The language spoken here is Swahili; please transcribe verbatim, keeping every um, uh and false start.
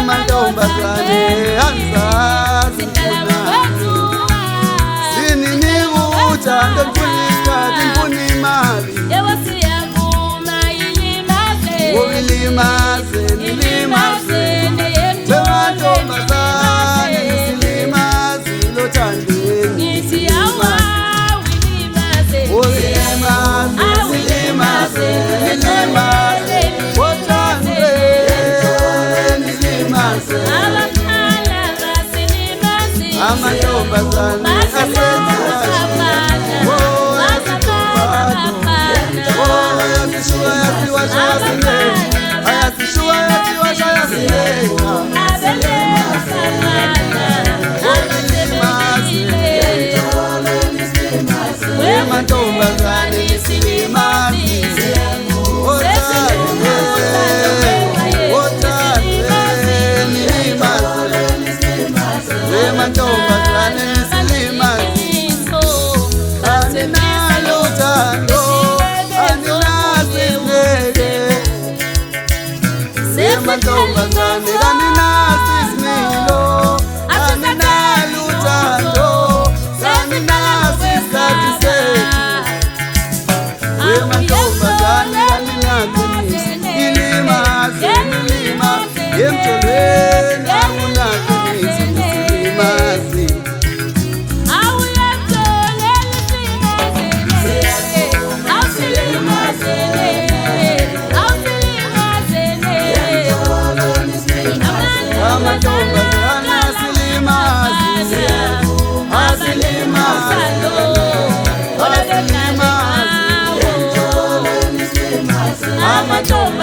amantombazane angizazi sinini uthando lufunika ndifuna imali Ilimaze, nilimaze, wemantombazane nisilimazi lothandweni Ulimaze, nilimaze, nilimaze othandweni nilimaze amantombazane ayasishua yatiwasha yasileka wemantombazane nisilimazi wemantombazane nisilimazi aninalo uthando wemantombazane kaninasi isimilo aninalo uthando kaninasi isikhathi sethu wemantombazane kaninaqinisa ilimaze nilimaze emthelweni akunaqinisa nisilimazi amantombazane asilimazi asilimazi asilimazi amantombazane